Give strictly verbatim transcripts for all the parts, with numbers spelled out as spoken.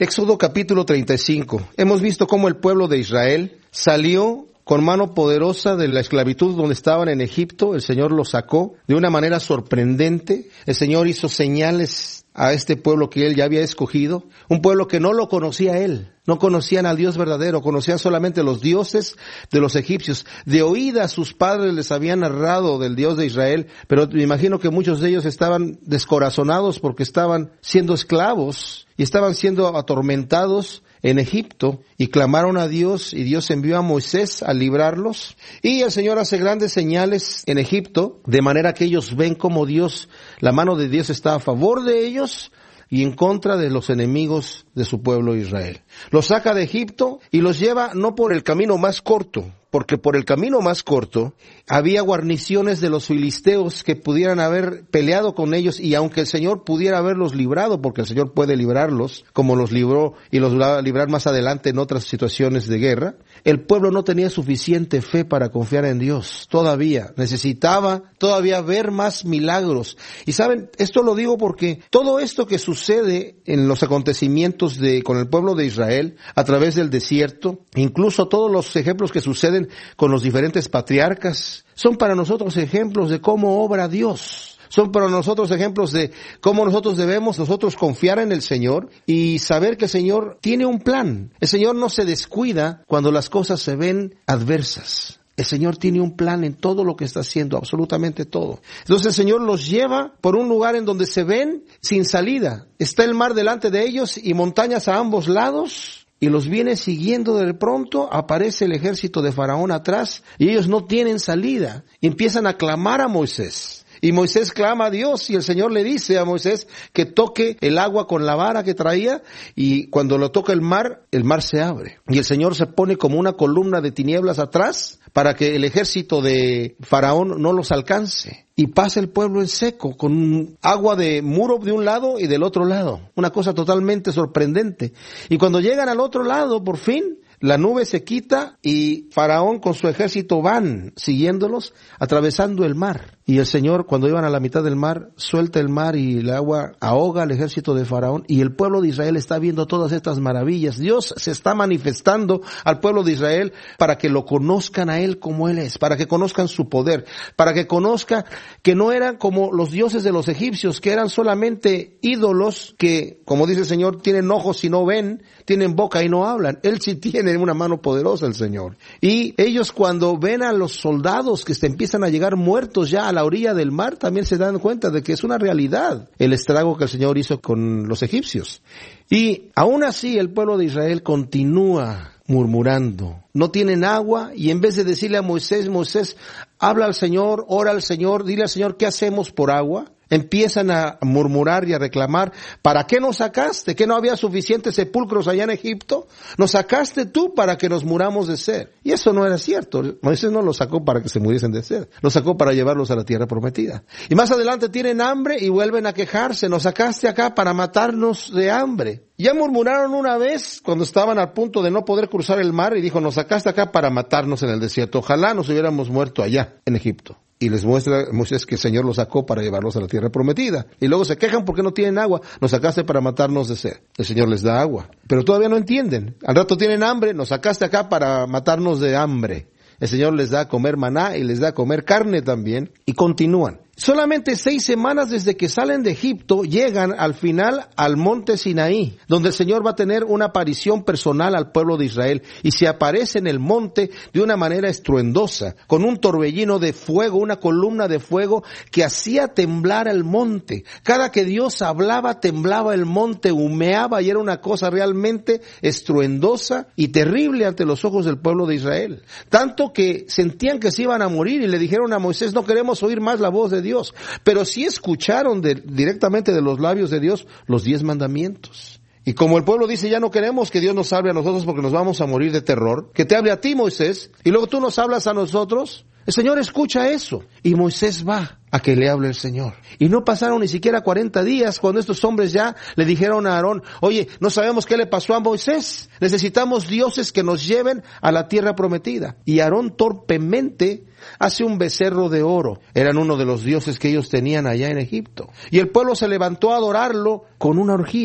Éxodo capítulo treinta y cinco. Hemos visto cómo el pueblo de Israel salió con mano poderosa de la esclavitud donde estaban en Egipto. El Señor los sacó de una manera sorprendente. El Señor hizo señales a este pueblo que Él ya había escogido. Un pueblo que no lo conocía a Él. No conocían al Dios verdadero, conocían solamente los dioses de los egipcios. De oídas sus padres les habían narrado del Dios de Israel, pero me imagino que muchos de ellos estaban descorazonados porque estaban siendo esclavos y estaban siendo atormentados en Egipto, y clamaron a Dios, y Dios envió a Moisés a librarlos. Y el Señor hace grandes señales en Egipto, de manera que ellos ven como Dios, la mano de Dios está a favor de ellos y en contra de los enemigos de su pueblo Israel. Los saca de Egipto y los lleva no por el camino más corto, porque por el camino más corto había guarniciones de los filisteos que pudieran haber peleado con ellos, y aunque el Señor pudiera haberlos librado, porque el Señor puede librarlos, como los libró y los va a librar más adelante en otras situaciones de guerra, el pueblo no tenía suficiente fe para confiar en Dios. Todavía necesitaba todavía ver más milagros. Y saben, esto lo digo porque todo esto que sucede en los acontecimientos de con el pueblo de Israel a través del desierto, incluso todos los ejemplos que suceden con los diferentes patriarcas, son para nosotros ejemplos de cómo obra Dios. Son para nosotros ejemplos de cómo nosotros debemos nosotros confiar en el Señor y saber que el Señor tiene un plan. El Señor no se descuida cuando las cosas se ven adversas. El Señor tiene un plan en todo lo que está haciendo, absolutamente todo. Entonces el Señor los lleva por un lugar en donde se ven sin salida. Está el mar delante de ellos y montañas a ambos lados. Y los viene siguiendo. De pronto aparece el ejército de Faraón atrás y ellos no tienen salida. Empiezan a clamar a Moisés. Y Moisés clama a Dios y el Señor le dice a Moisés que toque el agua con la vara que traía, y cuando lo toca el mar, el mar se abre. Y el Señor se pone como una columna de tinieblas atrás para que el ejército de Faraón no los alcance. Y pasa el pueblo en seco, con agua de muro de un lado y del otro lado. Una cosa totalmente sorprendente. Y cuando llegan al otro lado, por fin, la nube se quita y Faraón con su ejército van siguiéndolos, atravesando el mar. Y el Señor, cuando iban a la mitad del mar, suelta el mar y el agua ahoga al ejército de Faraón. Y el pueblo de Israel está viendo todas estas maravillas. Dios se está manifestando al pueblo de Israel para que lo conozcan a Él como Él es, para que conozcan su poder, para que conozcan que no eran como los dioses de los egipcios, que eran solamente ídolos que, como dice el Señor, tienen ojos y no ven, tienen boca y no hablan. Él sí tiene una mano poderosa, el Señor. Y ellos, cuando ven a los soldados que se empiezan a llegar muertos ya a la orilla del mar, también se dan cuenta de que es una realidad el estrago que el Señor hizo con los egipcios. Y aún así el pueblo de Israel continúa murmurando. No tienen agua, y en vez de decirle a Moisés, Moisés, habla al Señor, ora al Señor, dile al Señor, ¿qué hacemos por agua? Empiezan a murmurar y a reclamar, ¿para qué nos sacaste? ¿Que no había suficientes sepulcros allá en Egipto? Nos sacaste tú para que nos muramos de sed. Y eso no era cierto. Moisés no los sacó para que se muriesen de sed. Los sacó para llevarlos a la tierra prometida. Y más adelante tienen hambre y vuelven a quejarse. Nos sacaste acá para matarnos de hambre. Ya murmuraron una vez cuando estaban al punto de no poder cruzar el mar y dijo, nos sacaste acá para matarnos en el desierto. Ojalá nos hubiéramos muerto allá en Egipto. Y les muestra Moisés que el Señor los sacó para llevarlos a la tierra prometida. Y luego se quejan porque no tienen agua. Nos sacaste para matarnos de sed. El Señor les da agua. Pero todavía no entienden. Al rato tienen hambre. Nos sacaste acá para matarnos de hambre. El Señor les da a comer maná y les da a comer carne también. Y continúan. Solamente seis semanas desde que salen de Egipto llegan al final al monte Sinaí, donde el Señor va a tener una aparición personal al pueblo de Israel, y se aparece en el monte de una manera estruendosa, con un torbellino de fuego, una columna de fuego que hacía temblar el monte. Cada que Dios hablaba, temblaba el monte, humeaba, y era una cosa realmente estruendosa y terrible ante los ojos del pueblo de Israel. Tanto que sentían que se iban a morir y le dijeron a Moisés, no queremos oír más la voz de Dios. Pero sí escucharon de, directamente de los labios de Dios los diez mandamientos. Y como el pueblo dice, ya no queremos que Dios nos hable a nosotros porque nos vamos a morir de terror, que te hable a ti, Moisés, y luego tú nos hablas a nosotros. El Señor escucha eso, y Moisés va a que le hable el Señor. Y no pasaron ni siquiera cuarenta días cuando estos hombres ya le dijeron a Aarón, oye, no sabemos qué le pasó a Moisés, necesitamos dioses que nos lleven a la tierra prometida. Y Aarón torpemente hace un becerro de oro. Eran uno de los dioses que ellos tenían allá en Egipto. Y el pueblo se levantó a adorarlo con una orgía.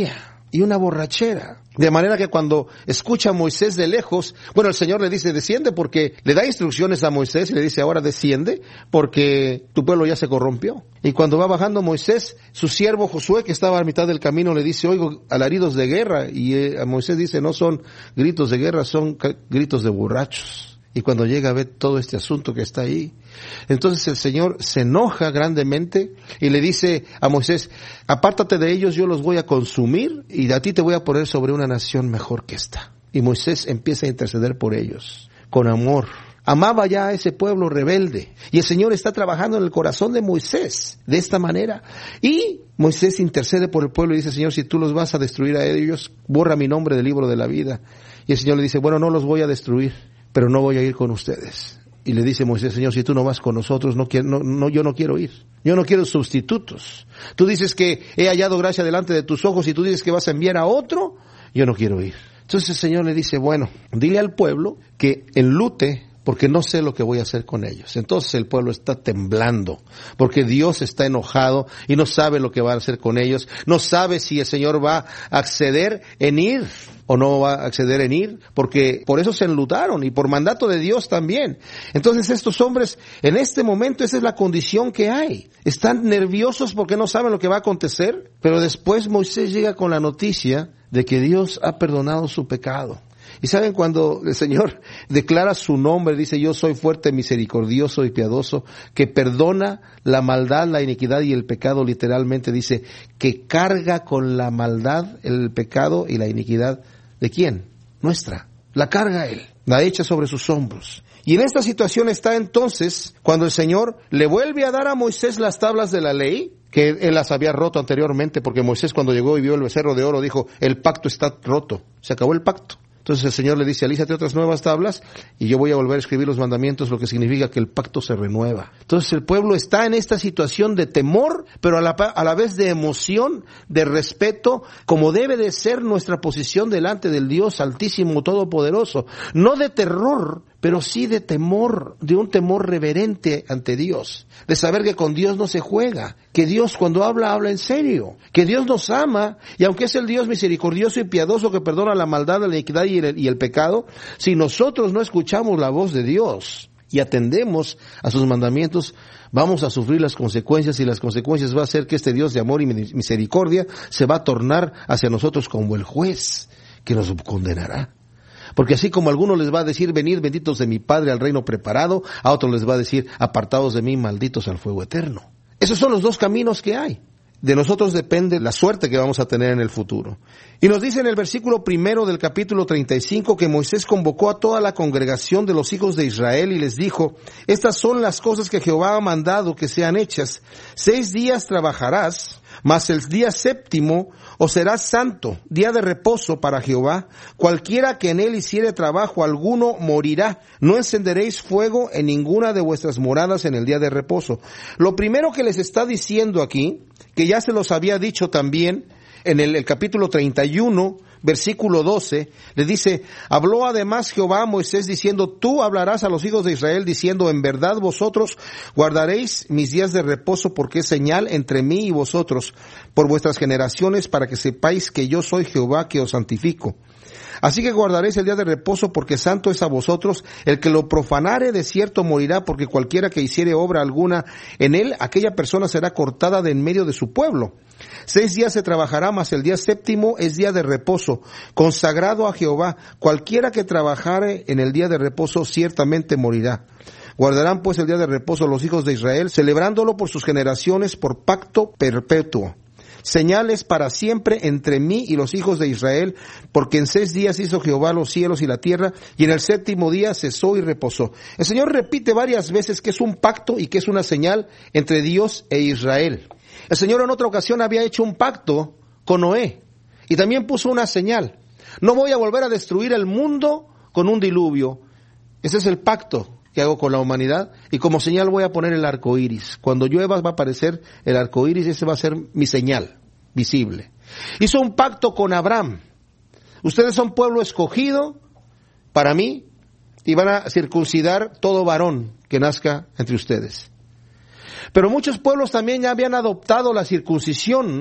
y una borrachera. De manera que cuando escucha a Moisés de lejos, bueno, el Señor le dice, desciende, porque le da instrucciones a Moisés y le dice, ahora desciende, porque tu pueblo ya se corrompió. Y cuando va bajando Moisés, su siervo Josué, que estaba a mitad del camino, le dice, oigo alaridos de guerra. Y eh, a Moisés dice, no son gritos de guerra, son ca- gritos de borrachos. Y cuando llega a ver todo este asunto que está ahí, entonces el Señor se enoja grandemente y le dice a Moisés, apártate de ellos, yo los voy a consumir y a ti te voy a poner sobre una nación mejor que esta. Y Moisés empieza a interceder por ellos, con amor. Amaba ya a ese pueblo rebelde. Y el Señor está trabajando en el corazón de Moisés de esta manera. Y Moisés intercede por el pueblo y dice, Señor, si tú los vas a destruir a ellos, borra mi nombre del libro de la vida. Y el Señor le dice, bueno, no los voy a destruir, pero no voy a ir con ustedes. Y le dice Moisés, Señor, si tú no vas con nosotros, no quiero, no, no, yo no quiero ir. Yo no quiero sustitutos. Tú dices que he hallado gracia delante de tus ojos y tú dices que vas a enviar a otro, yo no quiero ir. Entonces el Señor le dice, bueno, dile al pueblo que enlute, porque no sé lo que voy a hacer con ellos. Entonces el pueblo está temblando, porque Dios está enojado y no sabe lo que va a hacer con ellos. No sabe si el Señor va a acceder en ir o no va a acceder en ir, porque por eso se enlutaron y por mandato de Dios también. Entonces estos hombres, en este momento, esa es la condición que hay. Están nerviosos porque no saben lo que va a acontecer, pero después Moisés llega con la noticia de que Dios ha perdonado su pecado. Y saben, cuando el Señor declara su nombre, dice, yo soy fuerte, misericordioso y piadoso, que perdona la maldad, la iniquidad y el pecado, literalmente dice, que carga con la maldad, el pecado y la iniquidad. ¿De quién? Nuestra. La carga Él, la echa sobre sus hombros. Y en esta situación está entonces cuando el Señor le vuelve a dar a Moisés las tablas de la ley, que él las había roto anteriormente, porque Moisés cuando llegó y vio el becerro de oro dijo, el pacto está roto, se acabó el pacto. Entonces el Señor le dice, alízate otras nuevas tablas y yo voy a volver a escribir los mandamientos, lo que significa que el pacto se renueva. Entonces el pueblo está en esta situación de temor, pero a la, a la vez de emoción, de respeto, como debe de ser nuestra posición delante del Dios Altísimo, Todopoderoso. No de terror, pero sí de temor, de un temor reverente ante Dios, de saber que con Dios no se juega, que Dios cuando habla, habla en serio, que Dios nos ama, y aunque es el Dios misericordioso y piadoso que perdona la maldad, la iniquidad y el, y el pecado, si nosotros no escuchamos la voz de Dios y atendemos a sus mandamientos, vamos a sufrir las consecuencias, y las consecuencias va a ser que este Dios de amor y misericordia se va a tornar hacia nosotros como el juez que nos condenará. Porque así como a algunos les va a decir, venid benditos de mi Padre al reino preparado, a otros les va a decir, apartados de mí, malditos al fuego eterno. Esos son los dos caminos que hay. De nosotros depende la suerte que vamos a tener en el futuro. Y nos dice en el versículo primero del capítulo treinta y cinco que Moisés convocó a toda la congregación de los hijos de Israel y les dijo, estas son las cosas que Jehová ha mandado que sean hechas. Seis días trabajarás, mas el día séptimo os será santo, día de reposo para Jehová. Cualquiera que en él hiciere trabajo alguno morirá. No encenderéis fuego en ninguna de vuestras moradas en el día de reposo. Lo primero que les está diciendo aquí, que ya se los había dicho también en el, el capítulo treinta y uno, versículo doce, le dice, habló además Jehová a Moisés diciendo, tú hablarás a los hijos de Israel diciendo, en verdad vosotros guardaréis mis días de reposo, porque es señal entre mí y vosotros por vuestras generaciones, para que sepáis que yo soy Jehová que os santifico. Así que guardaréis el día de reposo, porque santo es a vosotros. El que lo profanare de cierto morirá, porque cualquiera que hiciere obra alguna en él, aquella persona será cortada de en medio de su pueblo. Seis días se trabajará, mas el día séptimo es día de reposo, consagrado a Jehová. Cualquiera que trabajare en el día de reposo ciertamente morirá. Guardarán pues el día de reposo los hijos de Israel, celebrándolo por sus generaciones, por pacto perpetuo. Señales para siempre entre mí y los hijos de Israel, porque en seis días hizo Jehová los cielos y la tierra, y en el séptimo día cesó y reposó. El Señor repite varias veces que es un pacto y que es una señal entre Dios e Israel. El Señor en otra ocasión había hecho un pacto con Noé, y también puso una señal. No voy a volver a destruir el mundo con un diluvio. Ese es el pacto que hago con la humanidad, y como señal voy a poner el arco iris. Cuando llueva va a aparecer el arco iris, ese va a ser mi señal visible. Hizo un pacto con Abraham. Ustedes son pueblo escogido para mí, y van a circuncidar todo varón que nazca entre ustedes. Pero muchos pueblos también ya habían adoptado la circuncisión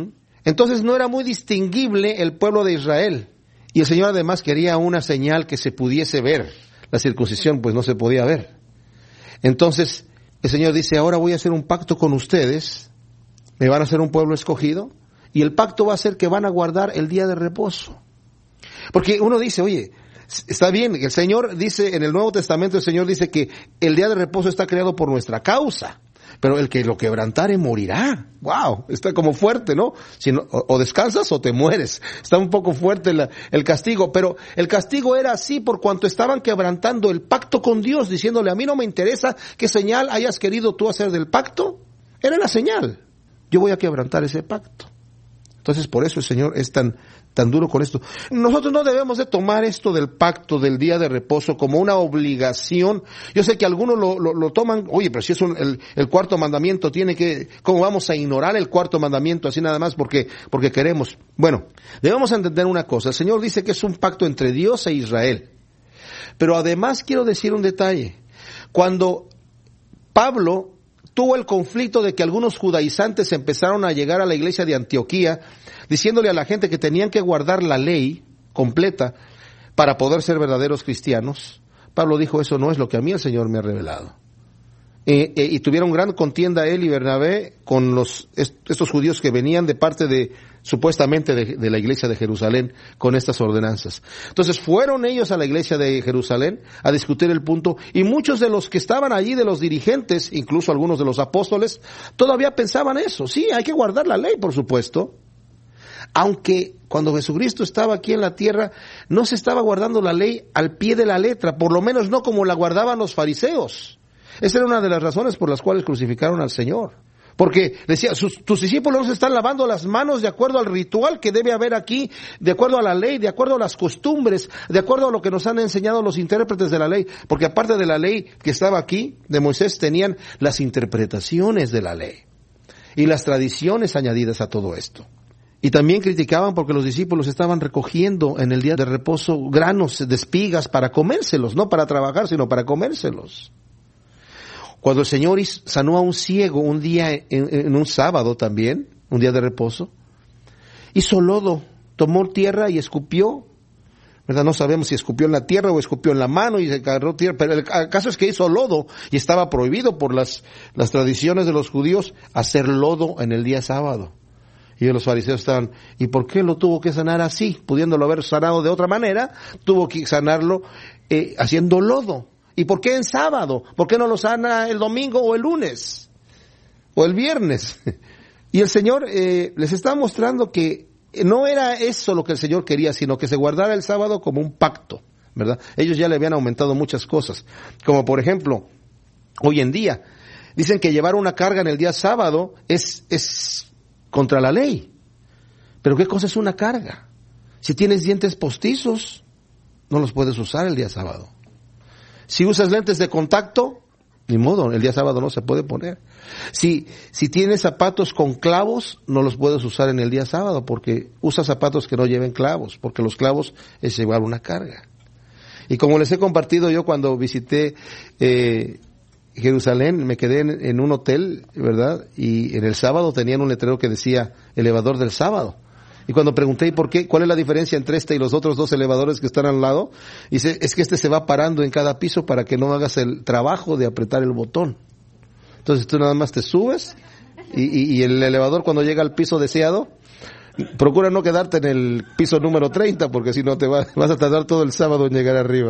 Entonces no era muy distinguible el pueblo de Israel. Y el Señor además quería una señal que se pudiese ver. La circuncisión pues no se podía ver. Entonces el Señor dice, ahora voy a hacer un pacto con ustedes, me van a hacer un pueblo escogido, y el pacto va a ser que van a guardar el día de reposo. Porque uno dice, oye, está bien, el Señor dice, en el Nuevo Testamento el Señor dice que el día de reposo está creado por nuestra causa, pero el que lo quebrantare morirá. Wow, está como fuerte, ¿no? Si no o, o descansas o te mueres. Está un poco fuerte la, el castigo, pero el castigo era así por cuanto estaban quebrantando el pacto con Dios, diciéndole, a mí no me interesa qué señal hayas querido tú hacer del pacto. Era la señal. Yo voy a quebrantar ese pacto. Entonces, por eso el Señor es tan, tan duro con esto. Nosotros no debemos de tomar esto del pacto del día de reposo como una obligación. Yo sé que algunos lo, lo, lo toman, oye, pero si es un, el, el cuarto mandamiento tiene que, ¿cómo vamos a ignorar el cuarto mandamiento así nada más porque, porque queremos? Bueno, debemos entender una cosa. El Señor dice que es un pacto entre Dios e Israel. Pero además quiero decir un detalle. Cuando Pablo tuvo el conflicto de que algunos judaizantes empezaron a llegar a la iglesia de Antioquía diciéndole a la gente que tenían que guardar la ley completa para poder ser verdaderos cristianos, Pablo dijo, eso no es lo que a mí el Señor me ha revelado. Eh, eh, y tuvieron gran contienda él y Bernabé con los estos judíos que venían de parte de, supuestamente, de, de la iglesia de Jerusalén con estas ordenanzas. Entonces fueron ellos a la iglesia de Jerusalén a discutir el punto, y muchos de los que estaban allí, de los dirigentes, incluso algunos de los apóstoles, todavía pensaban eso. Sí, hay que guardar la ley, por supuesto. Aunque cuando Jesucristo estaba aquí en la tierra, no se estaba guardando la ley al pie de la letra, por lo menos no como la guardaban los fariseos. Esa era una de las razones por las cuales crucificaron al Señor. Porque decía, sus, tus discípulos están lavando las manos de acuerdo al ritual que debe haber aquí, de acuerdo a la ley, de acuerdo a las costumbres, de acuerdo a lo que nos han enseñado los intérpretes de la ley. Porque aparte de la ley que estaba aquí, de Moisés, tenían las interpretaciones de la ley y las tradiciones añadidas a todo esto. Y también criticaban porque los discípulos estaban recogiendo en el día de reposo granos de espigas para comérselos, no para trabajar, sino para comérselos. Cuando el Señor sanó a un ciego un día, en, en un sábado también, un día de reposo, hizo lodo, tomó tierra y escupió, ¿verdad? No sabemos si escupió en la tierra o escupió en la mano y se agarró tierra, pero el caso es que hizo lodo y estaba prohibido por las, las tradiciones de los judíos hacer lodo en el día sábado. Y los fariseos estaban, ¿y por qué lo tuvo que sanar así? Pudiéndolo haber sanado de otra manera, tuvo que sanarlo eh, haciendo lodo. ¿Y por qué en sábado? ¿Por qué no lo sana el domingo o el lunes? O el viernes. Y el Señor eh, les está mostrando que no era eso lo que el Señor quería, sino que se guardara el sábado como un pacto, ¿verdad? Ellos ya le habían aumentado muchas cosas. Como por ejemplo, hoy en día, dicen que llevar una carga en el día sábado es, es contra la ley. Pero ¿qué cosa es una carga? Si tienes dientes postizos, no los puedes usar el día sábado. Si usas lentes de contacto, ni modo, el día sábado no se puede poner. Si, si tienes zapatos con clavos, no los puedes usar en el día sábado, porque usa zapatos que no lleven clavos, porque los clavos es llevar una carga. Y como les he compartido yo cuando visité eh, Jerusalén, me quedé en, en un hotel, ¿verdad? Y en el sábado tenían un letrero que decía elevador del sábado. Y cuando pregunté, ¿y por qué? ¿Cuál es la diferencia entre este y los otros dos elevadores que están al lado? Dice, es que este se va parando en cada piso para que no hagas el trabajo de apretar el botón. Entonces tú nada más te subes y, y, y el elevador cuando llega al piso deseado, procura no quedarte en el piso número treinta porque si no te va, vas a tardar todo el sábado en llegar arriba.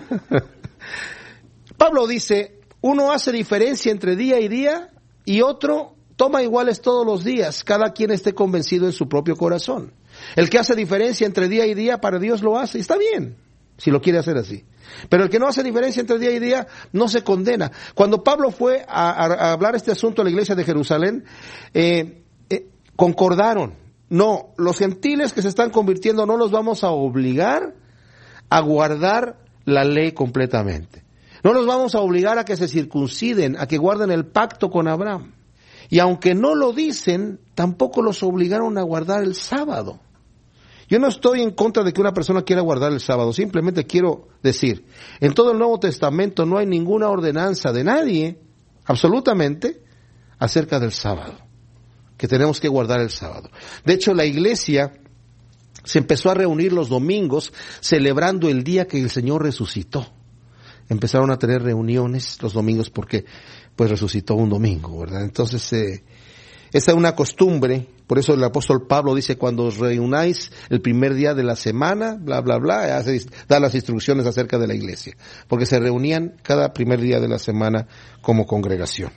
Pablo dice, uno hace diferencia entre día y día y otro toma iguales todos los días, cada quien esté convencido en su propio corazón. El que hace diferencia entre día y día, para Dios lo hace, y está bien, si lo quiere hacer así. Pero el que no hace diferencia entre día y día, no se condena. Cuando Pablo fue a, a, a hablar este asunto a la iglesia de Jerusalén, eh, eh, concordaron. No, los gentiles que se están convirtiendo no los vamos a obligar a guardar la ley completamente. No los vamos a obligar a que se circunciden, a que guarden el pacto con Abraham. Y aunque no lo dicen, tampoco los obligaron a guardar el sábado. Yo no estoy en contra de que una persona quiera guardar el sábado, simplemente quiero decir, en todo el Nuevo Testamento no hay ninguna ordenanza de nadie, absolutamente, acerca del sábado. que tenemos que guardar el sábado. De hecho, la iglesia se empezó a reunir los domingos celebrando el día que el Señor resucitó. Empezaron a tener reuniones los domingos porque pues resucitó un domingo, ¿verdad? Entonces, eh, esa es una costumbre. Por eso el apóstol Pablo dice, cuando os reunáis el primer día de la semana, bla, bla, bla, hace, da las instrucciones acerca de la iglesia. Porque se reunían cada primer día de la semana como congregación.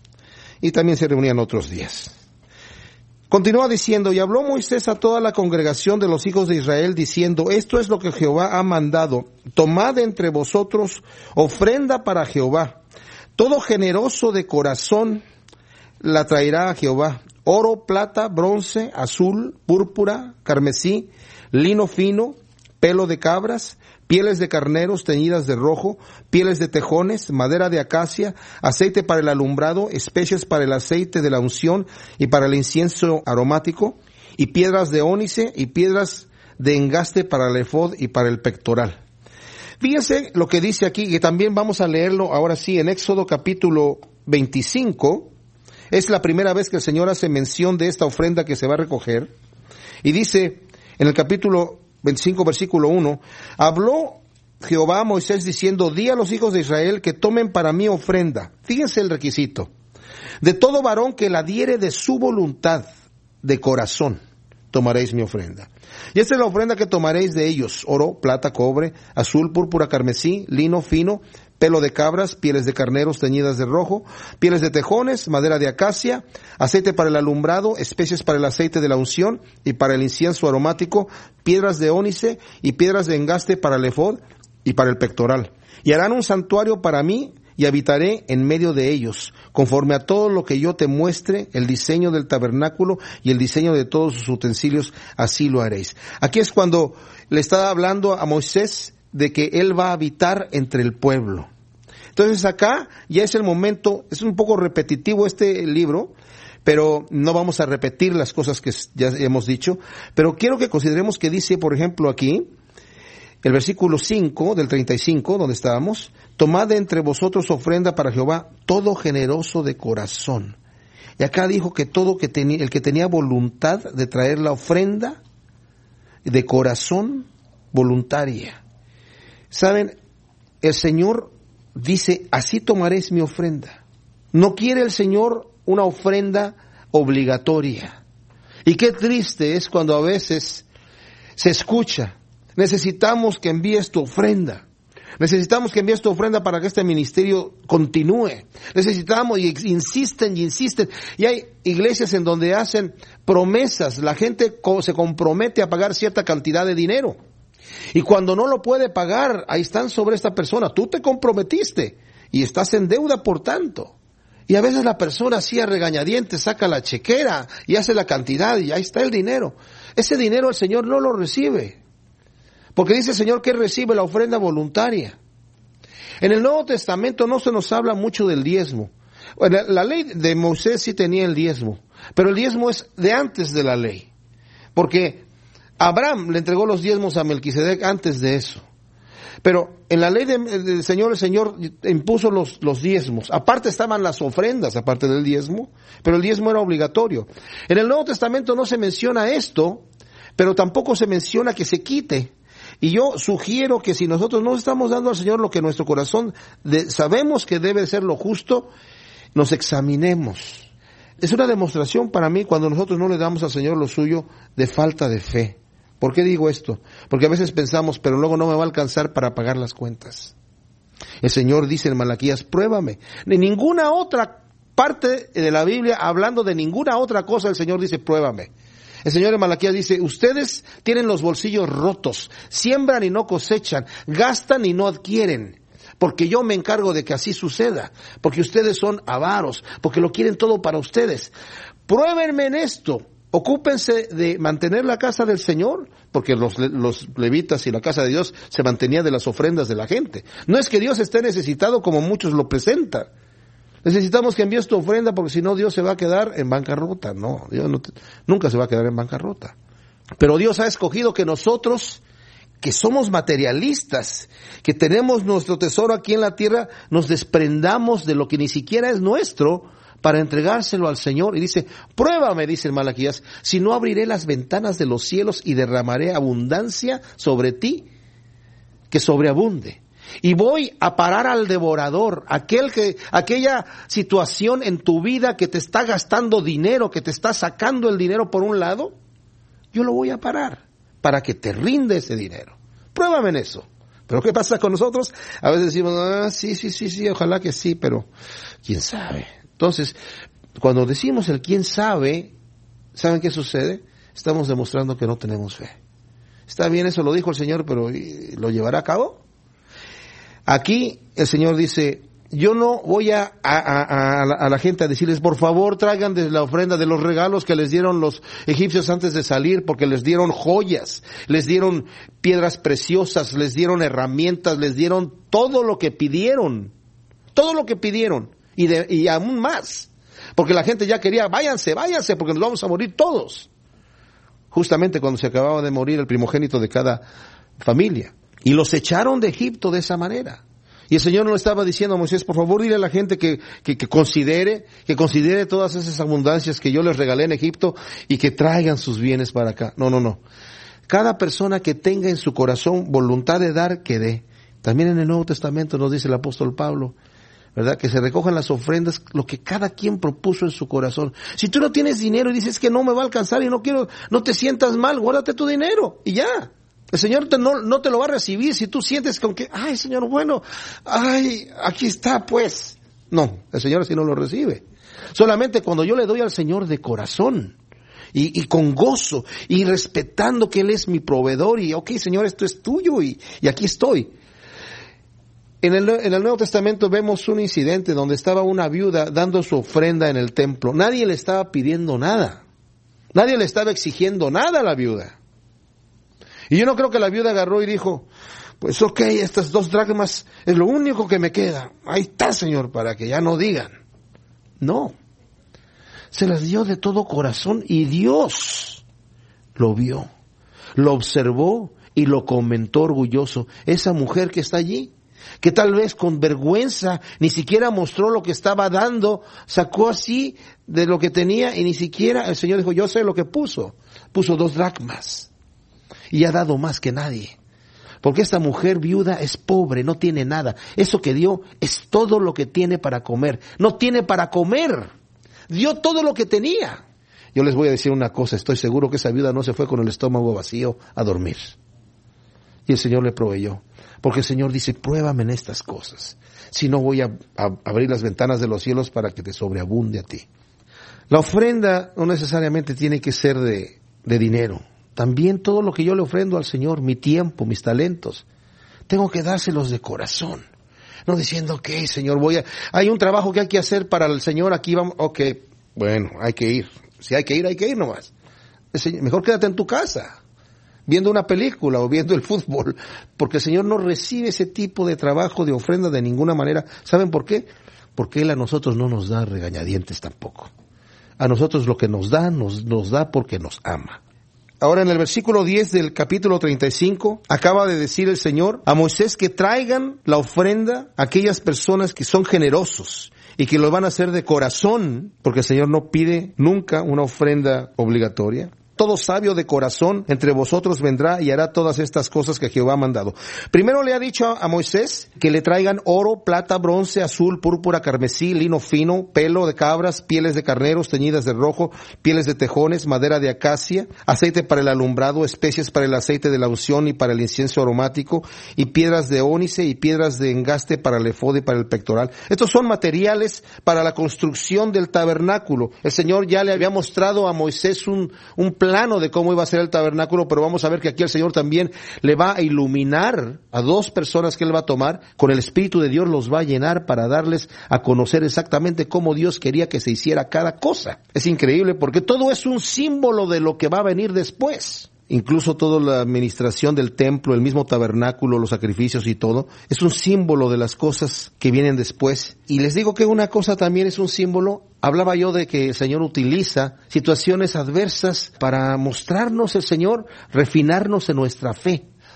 Y también se reunían otros días. Continúa diciendo, y habló Moisés a toda la congregación de los hijos de Israel, diciendo, esto es lo que Jehová ha mandado, tomad entre vosotros ofrenda para Jehová. Todo generoso de corazón la traerá a Jehová. Oro, plata, bronce, azul, púrpura, carmesí, lino fino, pelo de cabras, pieles de carneros teñidas de rojo, pieles de tejones, madera de acacia, aceite para el alumbrado, especias para el aceite de la unción y para el incienso aromático, y piedras de ónice y piedras de engaste para el efod y para el pectoral. Fíjense lo que dice aquí, que también vamos a leerlo ahora sí en Éxodo capítulo veinticinco. Es la primera vez que el Señor hace mención de esta ofrenda que se va a recoger. Y dice en el capítulo veinticinco, versículo uno, habló Jehová a Moisés diciendo, di a los hijos de Israel que tomen para mí ofrenda. Fíjense el requisito. De todo varón que la diere de su voluntad, de corazón, tomaréis mi ofrenda. Y esta es la ofrenda que tomaréis de ellos: oro, plata, cobre, azul, púrpura, carmesí, lino fino, pelo de cabras, pieles de carneros teñidas de rojo, pieles de tejones, madera de acacia, aceite para el alumbrado, especies para el aceite de la unción y para el incienso aromático, piedras de ónice y piedras de engaste para el efod y para el pectoral. Y harán un santuario para mí y habitaré en medio de ellos, conforme a todo lo que yo te muestre, el diseño del tabernáculo y el diseño de todos sus utensilios, así lo haréis. Aquí es cuando le está hablando a Moisés de que él va a habitar entre el pueblo. Entonces acá ya es el momento, es un poco repetitivo este libro, pero no vamos a repetir las cosas que ya hemos dicho, pero quiero que consideremos que dice, por ejemplo, aquí, el versículo cinco del treinta y cinco, donde estábamos, tomad de entre vosotros ofrenda para Jehová, todo generoso de corazón. Y acá dijo que todo que tenía, el que tenía voluntad de traer la ofrenda de corazón voluntaria. ¿Saben? El Señor dice, así tomaréis mi ofrenda. No quiere el Señor una ofrenda obligatoria. Y qué triste es cuando a veces se escucha, necesitamos que envíes tu ofrenda. Necesitamos que envíes tu ofrenda para que este ministerio continúe. Necesitamos, y insisten y insisten. Y hay iglesias en donde hacen promesas. La gente se compromete a pagar cierta cantidad de dinero. Y cuando no lo puede pagar, ahí están sobre esta persona. Tú te comprometiste y estás en deuda por tanto. Y a veces la persona así a regañadientes saca la chequera y hace la cantidad y ahí está el dinero. Ese dinero el Señor no lo recibe. Porque dice el Señor que recibe la ofrenda voluntaria. En el Nuevo Testamento no se nos habla mucho del diezmo. Bueno, la ley de Moisés sí tenía el diezmo, pero el diezmo es de antes de la ley. Porque Abraham le entregó los diezmos a Melquisedec antes de eso. Pero en la ley del Señor, el Señor impuso los, los diezmos. Aparte estaban las ofrendas, aparte del diezmo, pero el diezmo era obligatorio. En el Nuevo Testamento no se menciona esto, pero tampoco se menciona que se quite. Y yo sugiero que si nosotros no estamos dando al Señor lo que nuestro corazón de, sabemos que debe ser lo justo, nos examinemos. Es una demostración para mí cuando nosotros no le damos al Señor lo suyo de falta de fe. ¿Por qué digo esto? Porque a veces pensamos, pero luego no me va a alcanzar para pagar las cuentas. El Señor dice en Malaquías, pruébame. Ni ninguna otra parte de la Biblia, hablando de ninguna otra cosa, el Señor dice, pruébame. El Señor en Malaquías dice, ustedes tienen los bolsillos rotos, siembran y no cosechan, gastan y no adquieren, porque yo me encargo de que así suceda, porque ustedes son avaros, porque lo quieren todo para ustedes. Pruébenme en esto, ocúpense de mantener la casa del Señor, porque los, los levitas y la casa de Dios se mantenía de las ofrendas de la gente. No es que Dios esté necesitado como muchos lo presentan. Necesitamos que envíes tu ofrenda porque si no Dios se va a quedar en bancarrota. No, Dios no te, nunca se va a quedar en bancarrota. Pero Dios ha escogido que nosotros, que somos materialistas, que tenemos nuestro tesoro aquí en la tierra, nos desprendamos de lo que ni siquiera es nuestro para entregárselo al Señor. Y dice, pruébame, dice el Malaquías, si no abriré las ventanas de los cielos y derramaré abundancia sobre ti, que sobreabunde. Y voy a parar al devorador, aquel que, aquella situación en tu vida que te está gastando dinero, que te está sacando el dinero por un lado, yo lo voy a parar para que te rinde ese dinero. Pruébame en eso. Pero ¿qué pasa con nosotros? A veces decimos, ah, sí, sí, sí, sí, ojalá que sí, pero quién sabe. Entonces, cuando decimos el quién sabe, ¿saben qué sucede? Estamos demostrando que no tenemos fe. Está bien, eso lo dijo el Señor, pero ¿lo llevará a cabo? Aquí el Señor dice, yo no voy a, a, a, a, la, a la gente a decirles, por favor, traigan de la ofrenda de los regalos que les dieron los egipcios antes de salir, porque les dieron joyas, les dieron piedras preciosas, les dieron herramientas, les dieron todo lo que pidieron, todo lo que pidieron, y, de, y aún más, porque la gente ya quería, váyanse, váyanse, porque nos vamos a morir todos. Justamente cuando se acababa de morir el primogénito de cada familia. Y los echaron de Egipto de esa manera. Y el Señor no estaba diciendo a Moisés, por favor, dile a la gente que, que, que considere, que considere todas esas abundancias que yo les regalé en Egipto y que traigan sus bienes para acá. No, no, no. Cada persona que tenga en su corazón voluntad de dar, que dé. También en el Nuevo Testamento nos dice el apóstol Pablo, ¿verdad? Que se recojan las ofrendas, lo que cada quien propuso en su corazón. Si tú no tienes dinero y dices que no me va a alcanzar y no quiero, no te sientas mal, guárdate tu dinero y ya. El Señor te, no, no te lo va a recibir si tú sientes con que, ay, Señor, bueno, ay, aquí está, pues. No, el Señor así no lo recibe. Solamente cuando yo le doy al Señor de corazón y, y con gozo y respetando que Él es mi proveedor y, ok, Señor, esto es tuyo y, y aquí estoy. En el, en el Nuevo Testamento vemos un incidente donde estaba una viuda dando su ofrenda en el templo. Nadie le estaba pidiendo nada. Nadie le estaba exigiendo nada a la viuda. Y yo no creo que la viuda agarró y dijo, pues ok, estas dos dracmas es lo único que me queda. Ahí está, Señor, para que ya no digan. No. Se las dio de todo corazón y Dios lo vio, lo observó y lo comentó orgulloso. Esa mujer que está allí, que tal vez con vergüenza ni siquiera mostró lo que estaba dando, sacó así de lo que tenía y ni siquiera el Señor dijo, yo sé lo que puso. Puso dos dracmas. Y ha dado más que nadie. Porque esta mujer viuda es pobre, no tiene nada. Eso que dio es todo lo que tiene para comer. No tiene para comer. Dio todo lo que tenía. Yo les voy a decir una cosa, estoy seguro que esa viuda no se fue con el estómago vacío a dormir. Y el Señor le proveyó. Porque el Señor dice, pruébame en estas cosas. Si no voy a, a abrir las ventanas de los cielos para que te sobreabunde a ti. La ofrenda no necesariamente tiene que ser de, de dinero. También todo lo que yo le ofrendo al Señor, mi tiempo, mis talentos, tengo que dárselos de corazón. No diciendo, ok, Señor, voy a... Hay un trabajo que hay que hacer para el Señor, aquí vamos... Ok, bueno, hay que ir. Si hay que ir, hay que ir nomás. Mejor quédate en tu casa, viendo una película o viendo el fútbol, porque el Señor no recibe ese tipo de trabajo, de ofrenda de ninguna manera. ¿Saben por qué? Porque Él a nosotros no nos da regañadientes tampoco. A nosotros lo que nos da, nos, nos da porque nos ama. Ahora en el versículo diez del capítulo treinta y cinco, acaba de decir el Señor a Moisés que traigan la ofrenda a aquellas personas que son generosos y que lo van a hacer de corazón, porque el Señor no pide nunca una ofrenda obligatoria. Todo sabio de corazón entre vosotros vendrá y hará todas estas cosas que Jehová ha mandado. Primero le ha dicho a Moisés que le traigan oro, plata, bronce, azul, púrpura, carmesí, lino fino, pelo de cabras, pieles de carneros teñidas de rojo, pieles de tejones, madera de acacia, aceite para el alumbrado, especias para el aceite de la unción y para el incienso aromático, y piedras de ónice y piedras de engaste para el efod y para el pectoral. Estos son materiales para la construcción del tabernáculo. El Señor ya le había mostrado a Moisés un, un plano de cómo iba a ser el tabernáculo, pero vamos a ver que aquí el Señor también le va a iluminar a dos personas que Él va a tomar, con el Espíritu de Dios los va a llenar para darles a conocer exactamente cómo Dios quería que se hiciera cada cosa. Es increíble porque todo es un símbolo de lo que va a venir después. Incluso toda la administración del templo, el mismo tabernáculo, los sacrificios y todo, es un símbolo de las cosas que vienen después. Y les digo que una cosa también es un símbolo. Hablaba yo de que el Señor utiliza situaciones adversas para mostrarnos el Señor, refinarnos en nuestra fe.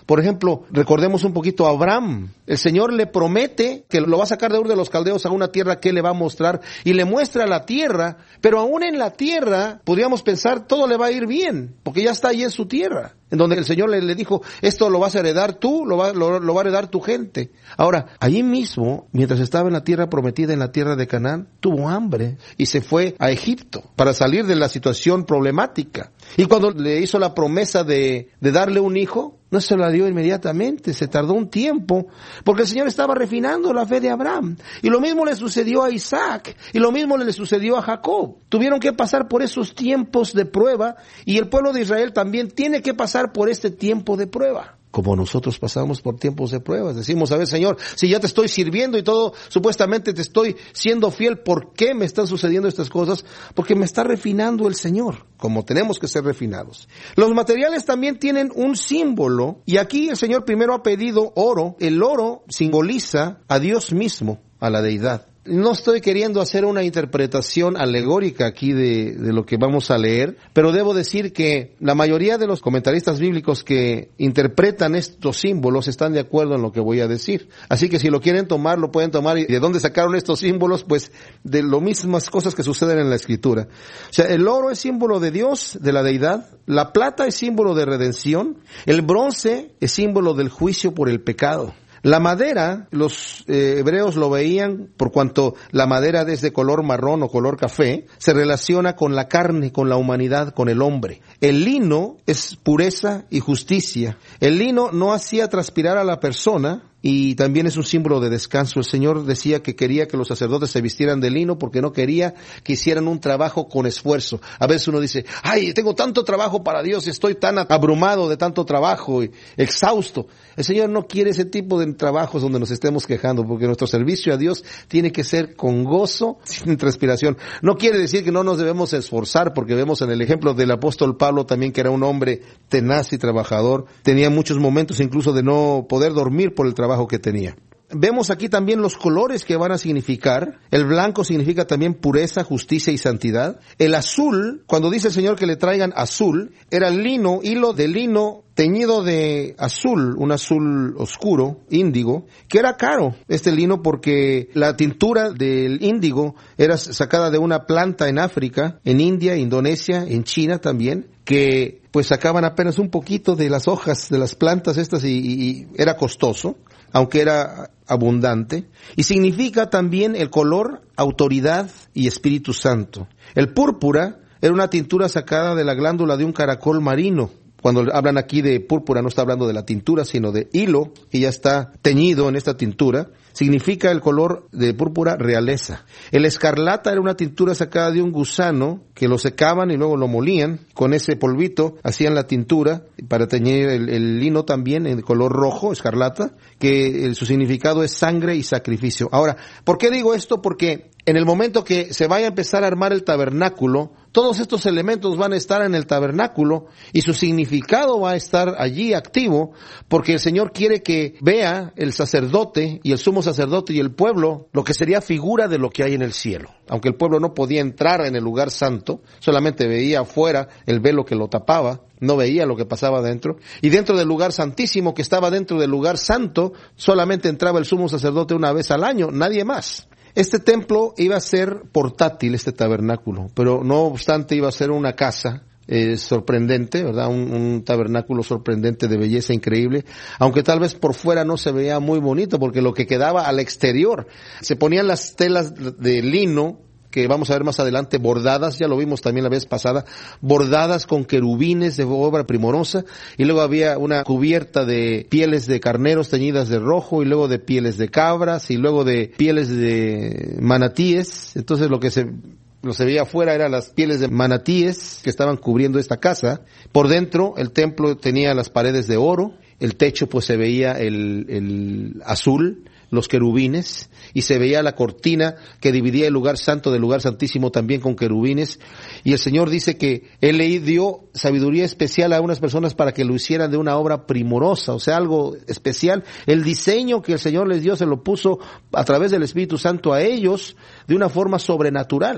Por ejemplo, recordemos un poquito a Abraham. El Señor le promete que lo va a sacar de Ur de los Caldeos a una tierra que le va a mostrar y le muestra la tierra, pero aún en la tierra podríamos pensar todo le va a ir bien, porque ya está ahí en su tierra, en donde el Señor le, le dijo, esto lo vas a heredar tú, lo va, lo, lo va a heredar tu gente. Ahora, allí mismo, mientras estaba en la tierra prometida, en la tierra de Canaán, tuvo hambre y se fue a Egipto para salir de la situación problemática. Y cuando le hizo la promesa de, de darle un hijo, no se la dio inmediatamente, se tardó un tiempo, porque el Señor estaba refinando la fe de Abraham. Y lo mismo le sucedió a Isaac, y lo mismo le sucedió a Jacob. Tuvieron que pasar por esos tiempos de prueba, y el pueblo de Israel también tiene que pasar por este tiempo de prueba. Como nosotros pasamos por tiempos de pruebas. Decimos, a ver, Señor, si ya te estoy sirviendo y todo, supuestamente te estoy siendo fiel, ¿por qué me están sucediendo estas cosas? Porque me está refinando el Señor, como tenemos que ser refinados. Los materiales también tienen un símbolo, y aquí el Señor primero ha pedido oro. El oro simboliza a Dios mismo, a la deidad. No estoy queriendo hacer una interpretación alegórica aquí de, de lo que vamos a leer, pero debo decir que la mayoría de los comentaristas bíblicos que interpretan estos símbolos están de acuerdo en lo que voy a decir. Así que si lo quieren tomar, lo pueden tomar. ¿Y de dónde sacaron estos símbolos? Pues de las mismas cosas que suceden en la Escritura. O sea, el oro es símbolo de Dios, de la deidad. La plata es símbolo de redención. El bronce es símbolo del juicio por el pecado. La madera, los eh, hebreos lo veían por cuanto la madera es de color marrón o color café, se relaciona con la carne, con la humanidad, con el hombre. El lino es pureza y justicia. El lino no hacía transpirar a la persona, y también es un símbolo de descanso. El Señor decía que quería que los sacerdotes se vistieran de lino porque no quería que hicieran un trabajo con esfuerzo. A veces uno dice, ay, tengo tanto trabajo para Dios, estoy tan abrumado de tanto trabajo y exhausto. El Señor no quiere ese tipo de trabajos donde nos estemos quejando, porque nuestro servicio a Dios tiene que ser con gozo, sin transpiración. No quiere decir que no nos debemos esforzar, porque vemos en el ejemplo del apóstol Pablo también, que era un hombre tenaz y trabajador. Tenía muchos momentos incluso de no poder dormir por el trabajo que tenía. Vemos aquí también los colores que van a significar. El blanco significa también pureza, justicia y santidad. El azul, cuando dice el Señor que le traigan azul, era lino, hilo de lino teñido de azul, un azul oscuro, índigo, que era caro este lino porque la tintura del índigo era sacada de una planta en África, en India, Indonesia, en China también, que pues sacaban apenas un poquito de las hojas de las plantas estas y, y, y era costoso, aunque era abundante, y significa también el color, autoridad y Espíritu Santo. El púrpura era una tintura sacada de la glándula de un caracol marino. Cuando hablan aquí de púrpura no está hablando de la tintura, sino de hilo, que ya está teñido en esta tintura. Significa el color de púrpura realeza. El escarlata era una tintura sacada de un gusano que lo secaban y luego lo molían. Con ese polvito hacían la tintura para teñir el, el lino también en color rojo, escarlata, que el, su significado es sangre y sacrificio. Ahora, ¿por qué digo esto? Porque en el momento que se vaya a empezar a armar el tabernáculo, todos estos elementos van a estar en el tabernáculo y su significado va a estar allí activo, porque el Señor quiere que vea el sacerdote y el sumo sacerdote y el pueblo lo que sería figura de lo que hay en el cielo. Aunque el pueblo no podía entrar en el lugar santo, solamente veía afuera el velo que lo tapaba, no veía lo que pasaba dentro. Y dentro del lugar santísimo, que estaba dentro del lugar santo, solamente entraba el sumo sacerdote una vez al año, nadie más. Este templo iba a ser portátil, este tabernáculo, pero no obstante iba a ser una casa eh, sorprendente, ¿verdad? Un, un tabernáculo sorprendente de belleza increíble, aunque tal vez por fuera no se veía muy bonito, porque lo que quedaba al exterior, se ponían las telas de lino, que vamos a ver más adelante, bordadas, ya lo vimos también la vez pasada, bordadas con querubines de obra primorosa, y luego había una cubierta de pieles de carneros teñidas de rojo, y luego de pieles de cabras, y luego de pieles de manatíes. Entonces lo que se, lo se veía afuera eran las pieles de manatíes que estaban cubriendo esta casa. Por dentro el templo tenía las paredes de oro, el techo pues se veía el, el azul, los querubines, y se veía la cortina que dividía el lugar santo del lugar santísimo también con querubines. Y el Señor dice que Él le dio sabiduría especial a unas personas para que lo hicieran de una obra primorosa, o sea, algo especial. El diseño que el Señor les dio se lo puso a través del Espíritu Santo a ellos de una forma sobrenatural.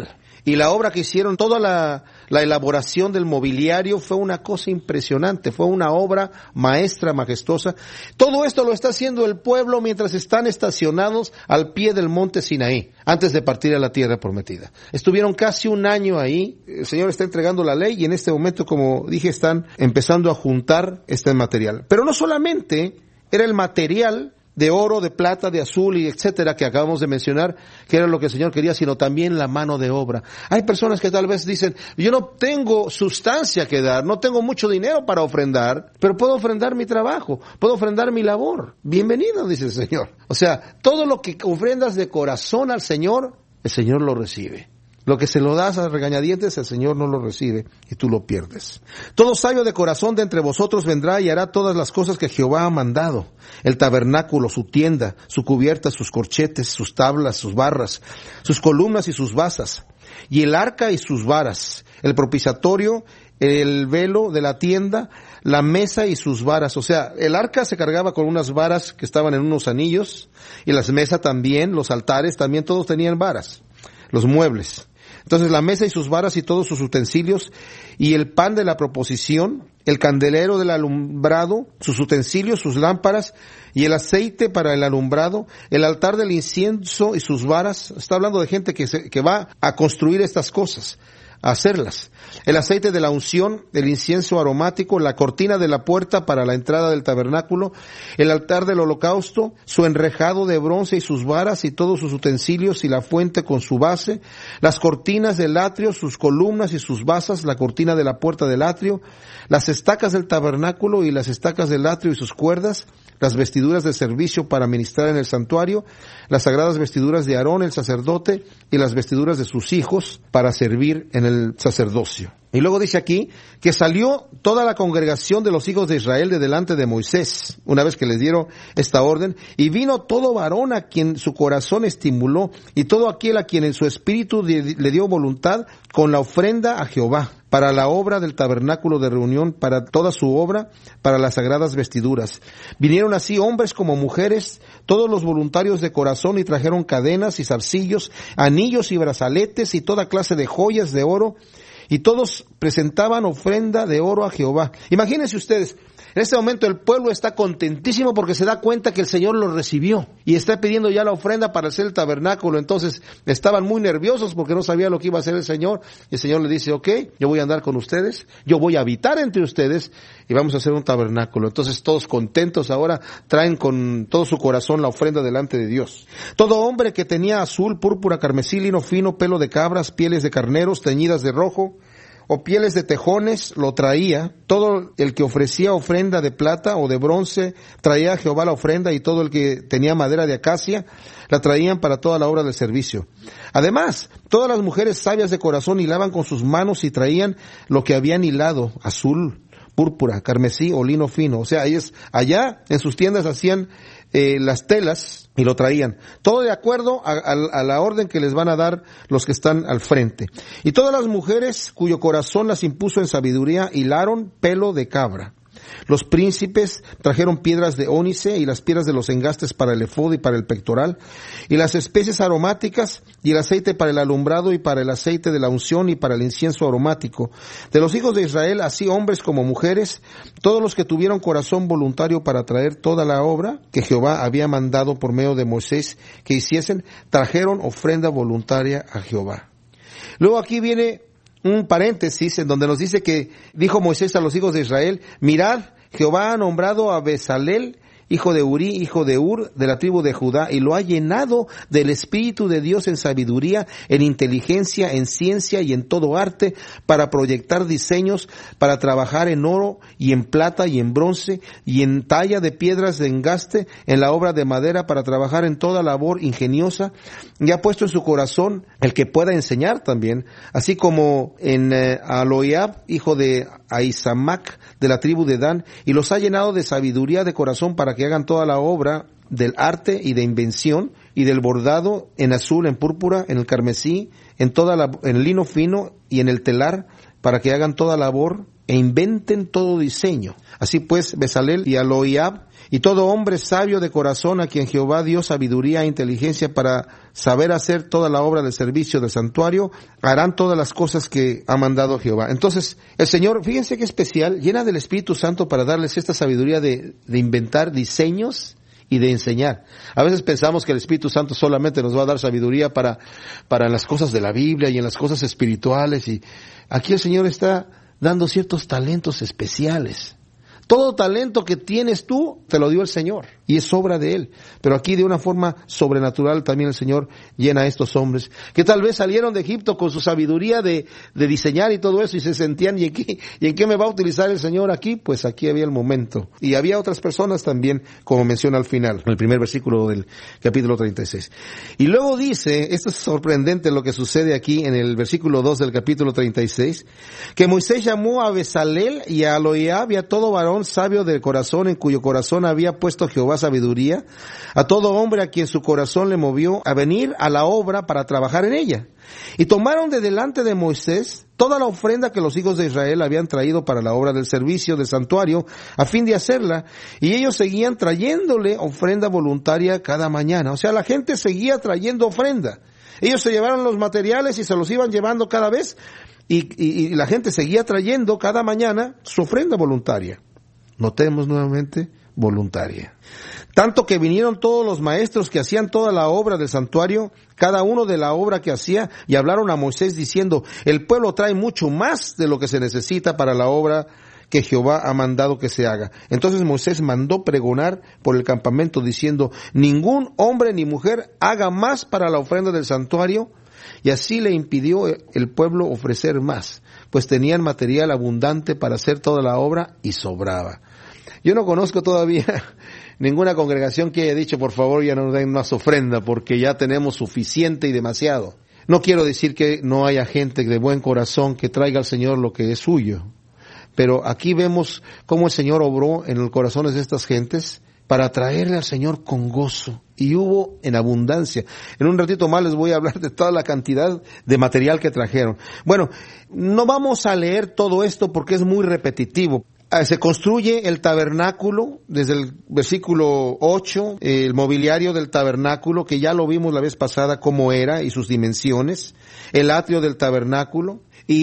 Y la obra que hicieron, toda la, la elaboración del mobiliario fue una cosa impresionante, fue una obra maestra, majestuosa. Todo esto lo está haciendo el pueblo mientras están estacionados al pie del monte Sinaí, antes de partir a la tierra prometida. Estuvieron casi un año ahí, el Señor está entregando la ley y en este momento, como dije, están empezando a juntar este material. Pero no solamente era el material de oro, de plata, de azul y etcétera que acabamos de mencionar, que era lo que el Señor quería, sino también la mano de obra. Hay personas que tal vez dicen, yo no tengo sustancia que dar, no tengo mucho dinero para ofrendar, pero puedo ofrendar mi trabajo, puedo ofrendar mi labor. Bienvenido, dice el Señor. O sea, todo lo que ofrendas de corazón al Señor, el Señor lo recibe. Lo que se lo das a regañadientes, el Señor no lo recibe y tú lo pierdes. Todo sabio de corazón de entre vosotros vendrá y hará todas las cosas que Jehová ha mandado. El tabernáculo, su tienda, su cubierta, sus corchetes, sus tablas, sus barras, sus columnas y sus basas. Y el arca y sus varas, el propiciatorio, el velo de la tienda, la mesa y sus varas. O sea, el arca se cargaba con unas varas que estaban en unos anillos, y las mesas también, los altares también, todos tenían varas, los muebles. Entonces la mesa y sus varas y todos sus utensilios, y el pan de la proposición, el candelero del alumbrado, sus utensilios, sus lámparas, y el aceite para el alumbrado, el altar del incienso y sus varas. Está hablando de gente que, se, que va a construir estas cosas, a hacerlas. El aceite de la unción, el incienso aromático, la cortina de la puerta para la entrada del tabernáculo, el altar del holocausto, su enrejado de bronce y sus varas y todos sus utensilios y la fuente con su base, las cortinas del atrio, sus columnas y sus basas, la cortina de la puerta del atrio, las estacas del tabernáculo y las estacas del atrio y sus cuerdas, las vestiduras de servicio para ministrar en el santuario, las sagradas vestiduras de Aarón el sacerdote y las vestiduras de sus hijos para servir en el sacerdocio. Y luego dice aquí que salió toda la congregación de los hijos de Israel de delante de Moisés, una vez que les dieron esta orden, y vino todo varón a quien su corazón estimuló, y todo aquel a quien en su espíritu le dio voluntad, con la ofrenda a Jehová, para la obra del tabernáculo de reunión, para toda su obra, para las sagradas vestiduras. Vinieron así hombres como mujeres, todos los voluntarios de corazón, y trajeron cadenas y zarcillos, anillos y brazaletes y toda clase de joyas de oro, y todos presentaban ofrenda de oro a Jehová. Imagínense ustedes, en este momento el pueblo está contentísimo porque se da cuenta que el Señor lo recibió y está pidiendo ya la ofrenda para hacer el tabernáculo. Entonces estaban muy nerviosos porque no sabían lo que iba a hacer el Señor. Y el Señor le dice, ok, yo voy a andar con ustedes, yo voy a habitar entre ustedes y vamos a hacer un tabernáculo. Entonces todos contentos ahora traen con todo su corazón la ofrenda delante de Dios. Todo hombre que tenía azul, púrpura, carmesí, lino fino, pelo de cabras, pieles de carneros teñidas de rojo, o pieles de tejones, lo traía. Todo el que ofrecía ofrenda de plata o de bronce traía a Jehová la ofrenda, y todo el que tenía madera de acacia la traían para toda la obra del servicio. Además, todas las mujeres sabias de corazón hilaban con sus manos y traían lo que habían hilado, azul, púrpura, carmesí o lino fino. O sea, ellos allá en sus tiendas hacían eh, las telas y lo traían. Todo de acuerdo a, a, a la orden que les van a dar los que están al frente. Y todas las mujeres cuyo corazón las impuso en sabiduría hilaron pelo de cabra. Los príncipes trajeron piedras de ónice y las piedras de los engastes para el efod y para el pectoral, y las especies aromáticas y el aceite para el alumbrado y para el aceite de la unción y para el incienso aromático. De los hijos de Israel, así hombres como mujeres, todos los que tuvieron corazón voluntario para traer toda la obra que Jehová había mandado por medio de Moisés que hiciesen, trajeron ofrenda voluntaria a Jehová. Luego aquí viene un paréntesis en donde nos dice que dijo Moisés a los hijos de Israel, mirad, Jehová ha nombrado a Bezalel, hijo de Uri, hijo de Ur, de la tribu de Judá, y lo ha llenado del Espíritu de Dios en sabiduría, en inteligencia, en ciencia y en todo arte, para proyectar diseños, para trabajar en oro y en plata y en bronce, y en talla de piedras de engaste, en la obra de madera, para trabajar en toda labor ingeniosa, y ha puesto en su corazón el que pueda enseñar también, así como en eh, Aloiab, hijo de Ahisamac, de la tribu de Dan, y los ha llenado de sabiduría de corazón para que hagan toda la obra del arte y de invención y del bordado en azul, en púrpura, en el carmesí, en toda la, en el lino fino y en el telar, para que hagan toda labor e inventen todo diseño. Así pues, Bezalel y Aholiab, y todo hombre sabio de corazón a quien Jehová dio sabiduría e inteligencia para saber hacer toda la obra del servicio del santuario, harán todas las cosas que ha mandado Jehová. Entonces, el Señor, fíjense qué especial, llena del Espíritu Santo para darles esta sabiduría de, de inventar diseños y de enseñar. A veces pensamos que el Espíritu Santo solamente nos va a dar sabiduría para, para las cosas de la Biblia y en las cosas espirituales, y aquí el Señor está dando ciertos talentos especiales. Todo talento que tienes tú, te lo dio el Señor, y es obra de Él. Pero aquí de una forma sobrenatural también el Señor llena a estos hombres, que tal vez salieron de Egipto con su sabiduría de, de diseñar y todo eso, y se sentían, ¿y en, qué, ¿y en qué me va a utilizar el Señor aquí? Pues aquí había el momento. Y había otras personas también, como menciona al final, en el primer versículo del capítulo treinta y seis. Y luego dice, esto es sorprendente lo que sucede aquí en el versículo dos del capítulo treinta y seis, que Moisés llamó a Bezalel y a Aholiab y a todo varón sabio del corazón, en cuyo corazón había puesto Jehová sabiduría, a todo hombre a quien su corazón le movió a venir a la obra para trabajar en ella. Y tomaron de delante de Moisés toda la ofrenda que los hijos de Israel habían traído para la obra del servicio del santuario, a fin de hacerla, y ellos seguían trayéndole ofrenda voluntaria cada mañana. O sea, la gente seguía trayendo ofrenda. Ellos se llevaron los materiales y se los iban llevando cada vez, y, y, y la gente seguía trayendo cada mañana su ofrenda voluntaria. Notemos nuevamente, voluntaria. Tanto que vinieron todos los maestros que hacían toda la obra del santuario, cada uno de la obra que hacía, y hablaron a Moisés diciendo, el pueblo trae mucho más de lo que se necesita para la obra que Jehová ha mandado que se haga. Entonces Moisés mandó pregonar por el campamento diciendo, ningún hombre ni mujer haga más para la ofrenda del santuario, y así le impidió el pueblo ofrecer más, pues tenían material abundante para hacer toda la obra y sobraba. Yo no conozco todavía ninguna congregación que haya dicho, por favor, ya no den más ofrenda, porque ya tenemos suficiente y demasiado. No quiero decir que no haya gente de buen corazón que traiga al Señor lo que es suyo, pero aquí vemos cómo el Señor obró en los corazones de estas gentes para traerle al Señor con gozo, y hubo en abundancia. En un ratito más les voy a hablar de toda la cantidad de material que trajeron. Bueno, no vamos a leer todo esto porque es muy repetitivo. Se construye el tabernáculo, desde el versículo ocho, el mobiliario del tabernáculo, que ya lo vimos la vez pasada cómo era y sus dimensiones, el atrio del tabernáculo,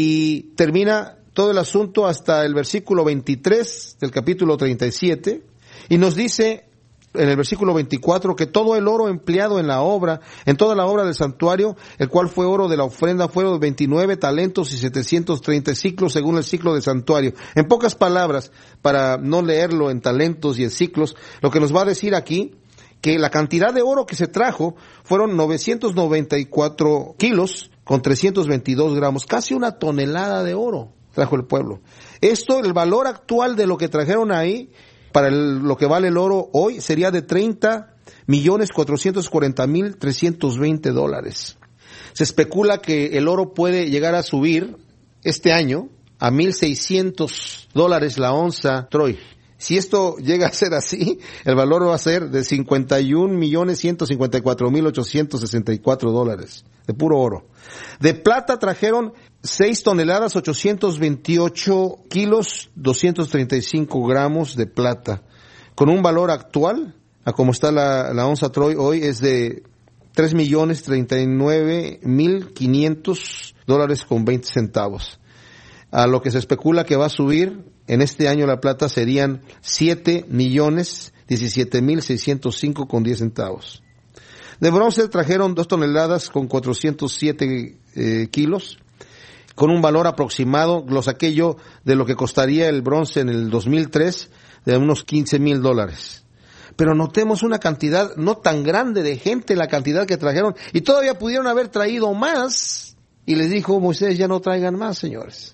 y termina todo el asunto hasta el versículo veintitrés del capítulo treinta y siete, y nos dice en el versículo veinticuatro que todo el oro empleado en la obra, en toda la obra del santuario, el cual fue oro de la ofrenda, fueron veintinueve talentos y setecientos treinta ciclos según el ciclo del santuario. En pocas palabras, para no leerlo en talentos y en ciclos, lo que nos va a decir aquí, que la cantidad de oro que se trajo fueron novecientos noventa y cuatro kilos con trescientos veintidós gramos, casi una tonelada de oro trajo el pueblo. Esto, el valor actual de lo que trajeron ahí, para el, lo que vale el oro hoy, sería de treinta millones cuatrocientos cuarenta mil trescientos veinte dólares. Se especula que el oro puede llegar a subir este año a mil seiscientos dólares la onza Troy. Si esto llega a ser así, el valor va a ser de cincuenta y un millones ciento cincuenta y cuatro mil ochocientos sesenta y cuatro dólares, de puro oro. De plata trajeron seis toneladas, ochocientos veintiocho kilos, doscientos treinta y cinco gramos de plata, con un valor actual, a como está la, la onza Troy hoy, es de tres millones treinta y nueve mil quinientos dólares con veinte centavos. A lo que se especula que va a subir en este año la plata serían siete millones diecisiete mil seiscientos cinco con diez centavos. De bronce trajeron dos toneladas con cuatrocientos siete eh, kilos, con un valor aproximado, lo saqué yo de lo que costaría el bronce en el dos mil tres, de unos quince mil dólares. Pero notemos una cantidad no tan grande de gente, la cantidad que trajeron, y todavía pudieron haber traído más, y les dijo Moisés, ya no traigan más, señores.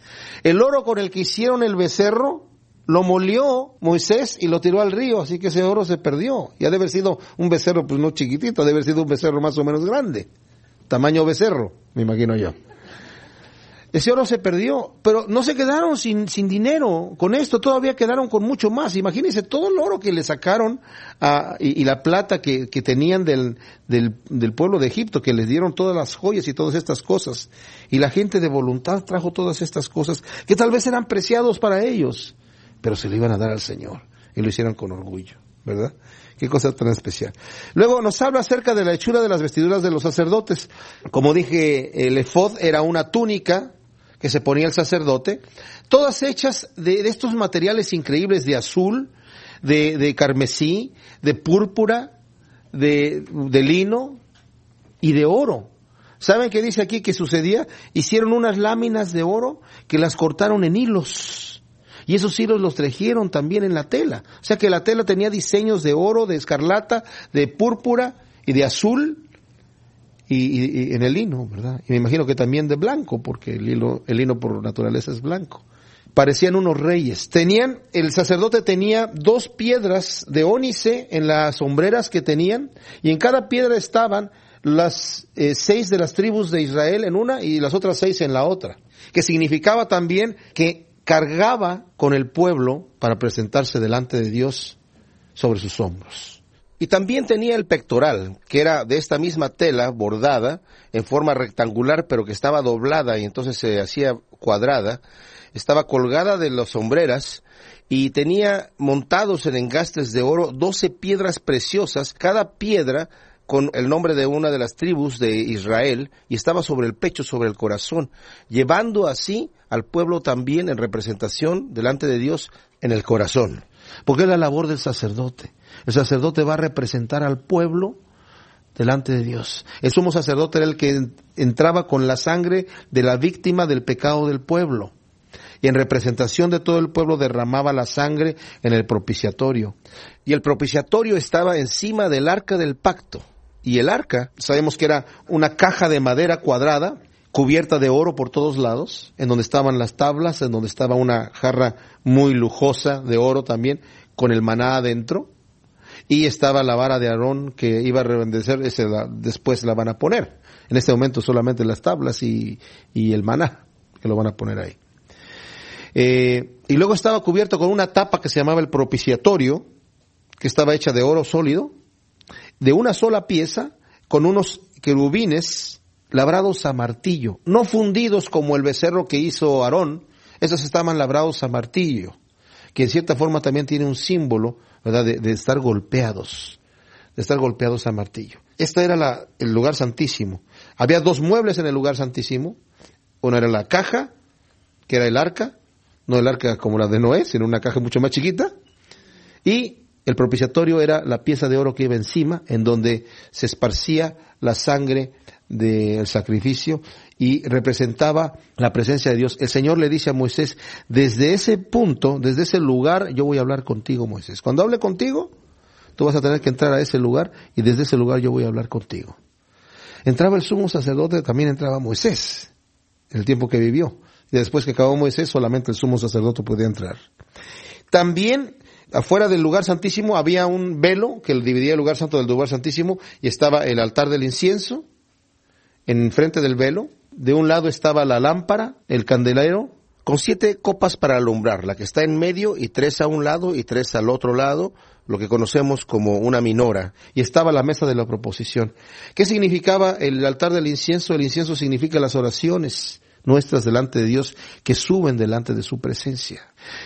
El oro con el que hicieron el becerro, lo molió Moisés y lo tiró al río, así que ese oro se perdió. Y ha de haber sido un becerro, pues no chiquitito, ha de haber sido un becerro más o menos grande. Tamaño becerro, me imagino yo. Ese oro se perdió, pero no se quedaron sin, sin dinero con esto, todavía quedaron con mucho más. Imagínense todo el oro que le sacaron a, y, y la plata que, que tenían del, del, del pueblo de Egipto, que les dieron todas las joyas y todas estas cosas. Y la gente de voluntad trajo todas estas cosas que tal vez eran preciados para ellos, pero se le iban a dar al Señor y lo hicieron con orgullo, ¿verdad? Qué cosa tan especial. Luego nos habla acerca de la hechura de las vestiduras de los sacerdotes. Como dije, el efod era una túnica que se ponía el sacerdote, todas hechas de, de estos materiales increíbles de azul, de, de carmesí, de púrpura, de, de lino y de oro. ¿Saben qué dice aquí que sucedía? Hicieron unas láminas de oro que las cortaron en hilos. Y esos hilos los tejieron también en la tela. O sea que la tela tenía diseños de oro, de escarlata, de púrpura y de azul. Y, y, y en el lino, ¿verdad? Y me imagino que también de blanco, porque el hilo, el lino por naturaleza es blanco. Parecían unos reyes. Tenían, el sacerdote tenía dos piedras de ónice en las hombreras que tenían, y en cada piedra estaban las eh, seis de las tribus de Israel en una y las otras seis en la otra. Que significaba también que cargaba con el pueblo para presentarse delante de Dios sobre sus hombros. Y también tenía el pectoral, que era de esta misma tela bordada en forma rectangular, pero que estaba doblada y entonces se hacía cuadrada. Estaba colgada de las hombreras y tenía montados en engastes de oro doce piedras preciosas, cada piedra con el nombre de una de las tribus de Israel, y estaba sobre el pecho, sobre el corazón, llevando así al pueblo también en representación delante de Dios en el corazón. Porque es la labor del sacerdote. El sacerdote va a representar al pueblo delante de Dios. El sumo sacerdote era el que entraba con la sangre de la víctima del pecado del pueblo. Y en representación de todo el pueblo derramaba la sangre en el propiciatorio. Y el propiciatorio estaba encima del arca del pacto. Y el arca, sabemos que era una caja de madera cuadrada, cubierta de oro por todos lados, en donde estaban las tablas, en donde estaba una jarra muy lujosa de oro también, con el maná adentro. Y estaba la vara de Aarón que iba a rebendecer, ese la, después la van a poner. En este momento solamente las tablas y, y el maná, que lo van a poner ahí. Eh, y luego estaba cubierto con una tapa que se llamaba el propiciatorio, que estaba hecha de oro sólido, de una sola pieza, con unos querubines labrados a martillo, no fundidos como el becerro que hizo Aarón. Esos estaban labrados a martillo, que en cierta forma también tiene un símbolo, ¿verdad?, de, de estar golpeados, de estar golpeados a martillo. Este era la, el lugar santísimo. Había dos muebles en el lugar santísimo. Uno era la caja, que era el arca, no el arca como la de Noé, sino una caja mucho más chiquita. Y el propiciatorio era la pieza de oro que iba encima, en donde se esparcía la sangre del sacrificio y representaba la presencia de Dios. El Señor le dice a Moisés, desde ese punto, desde ese lugar, yo voy a hablar contigo, Moisés. Cuando hable contigo, tú vas a tener que entrar a ese lugar y desde ese lugar yo voy a hablar contigo. Entraba el sumo sacerdote, también entraba Moisés, en el tiempo que vivió. Y después que acabó Moisés, solamente el sumo sacerdote podía entrar. También afuera del lugar santísimo había un velo que dividía el lugar santo del lugar santísimo y estaba el altar del incienso en frente del velo. De un lado estaba la lámpara, el candelero, con siete copas para alumbrar, la que está en medio y tres a un lado y tres al otro lado, lo que conocemos como una minora. Y estaba la mesa de la proposición. ¿Qué significaba el altar del incienso? El incienso significa las oraciones nuestras delante de Dios que suben delante de su presencia.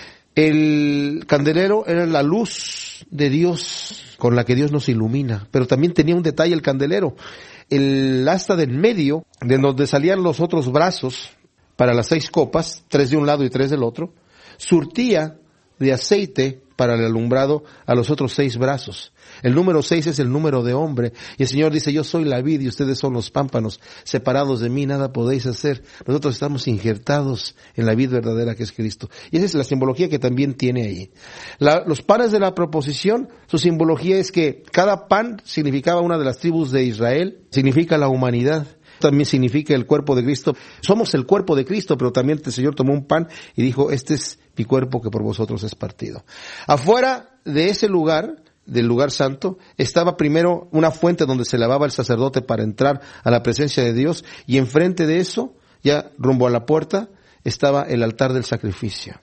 El candelero era la luz de Dios con la que Dios nos ilumina, pero también tenía un detalle el candelero. El asta del medio, de donde salían los otros brazos para las seis copas, tres de un lado y tres del otro, surtía de aceite para el alumbrado a los otros seis brazos. El número seis es el número de hombre, y el Señor dice, yo soy la vid y ustedes son los pámpanos, separados de mí nada podéis hacer. Nosotros estamos injertados en la vid verdadera que es Cristo. Y esa es la simbología que también tiene ahí. La, los panes de la proposición, su simbología es que cada pan significaba una de las tribus de Israel, significa la humanidad. También significa el cuerpo de Cristo. Somos el cuerpo de Cristo, pero también el Señor tomó un pan y dijo, este es mi cuerpo que por vosotros es partido. Afuera de ese lugar, del lugar santo, estaba primero una fuente donde se lavaba el sacerdote para entrar a la presencia de Dios, y enfrente de eso ya rumbo a la puerta, estaba el altar del sacrificio.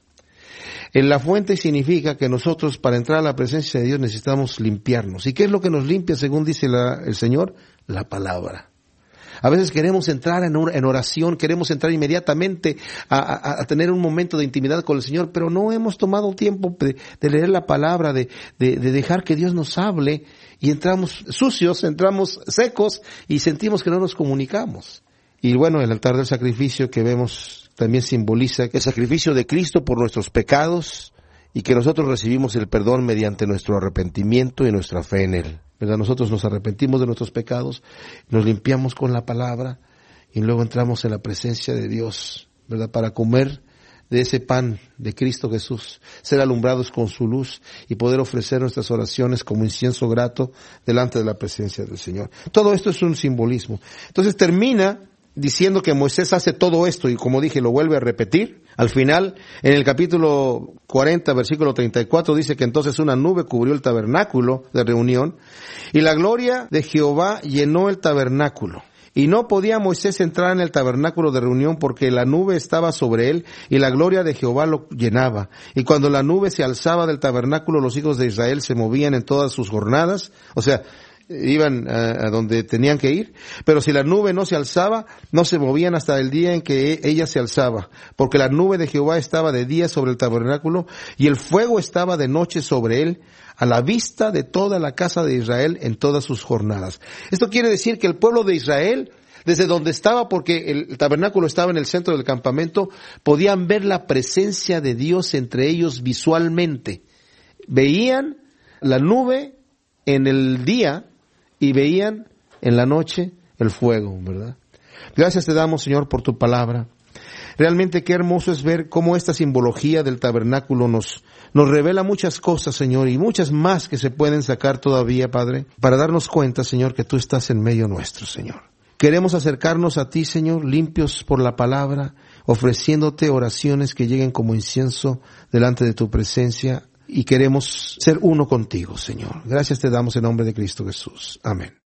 En la fuente significa que nosotros para entrar a la presencia de Dios necesitamos limpiarnos. ¿Y qué es lo que nos limpia según dice la, el Señor? La palabra. A veces queremos entrar en oración, queremos entrar inmediatamente a, a, a tener un momento de intimidad con el Señor, pero no hemos tomado tiempo de, de leer la palabra, de, de, de dejar que Dios nos hable, y entramos sucios, entramos secos y sentimos que no nos comunicamos. Y bueno, el altar del sacrificio que vemos también simboliza el sacrificio de Cristo por nuestros pecados y que nosotros recibimos el perdón mediante nuestro arrepentimiento y nuestra fe en Él. ¿Verdad? Nosotros nos arrepentimos de nuestros pecados, nos limpiamos con la palabra y luego entramos en la presencia de Dios, ¿verdad? Para comer de ese pan de Cristo Jesús, ser alumbrados con su luz y poder ofrecer nuestras oraciones como incienso grato delante de la presencia del Señor. Todo esto es un simbolismo. Entonces termina diciendo que Moisés hace todo esto y, como dije, lo vuelve a repetir. Al final, en el capítulo cuarenta, versículo treinta y cuatro, dice que entonces una nube cubrió el tabernáculo de reunión y la gloria de Jehová llenó el tabernáculo. Y no podía Moisés entrar en el tabernáculo de reunión porque la nube estaba sobre él y la gloria de Jehová lo llenaba. Y cuando la nube se alzaba del tabernáculo, los hijos de Israel se movían en todas sus jornadas. O sea, iban a, a donde tenían que ir, pero si la nube no se alzaba, no se movían hasta el día en que ella se alzaba, porque la nube de Jehová estaba de día sobre el tabernáculo y el fuego estaba de noche sobre él, a la vista de toda la casa de Israel en todas sus jornadas. Esto quiere decir que el pueblo de Israel, desde donde estaba, porque el tabernáculo estaba en el centro del campamento, podían ver la presencia de Dios entre ellos visualmente. Veían la nube en el día y veían en la noche el fuego, ¿verdad? Gracias te damos, Señor, por tu palabra. Realmente qué hermoso es ver cómo esta simbología del tabernáculo nos, nos revela muchas cosas, Señor, y muchas más que se pueden sacar todavía, Padre, para darnos cuenta, Señor, que tú estás en medio nuestro, Señor. Queremos acercarnos a ti, Señor, limpios por la palabra, ofreciéndote oraciones que lleguen como incienso delante de tu presencia, y queremos ser uno contigo, Señor. Gracias te damos en nombre de Cristo Jesús. Amén.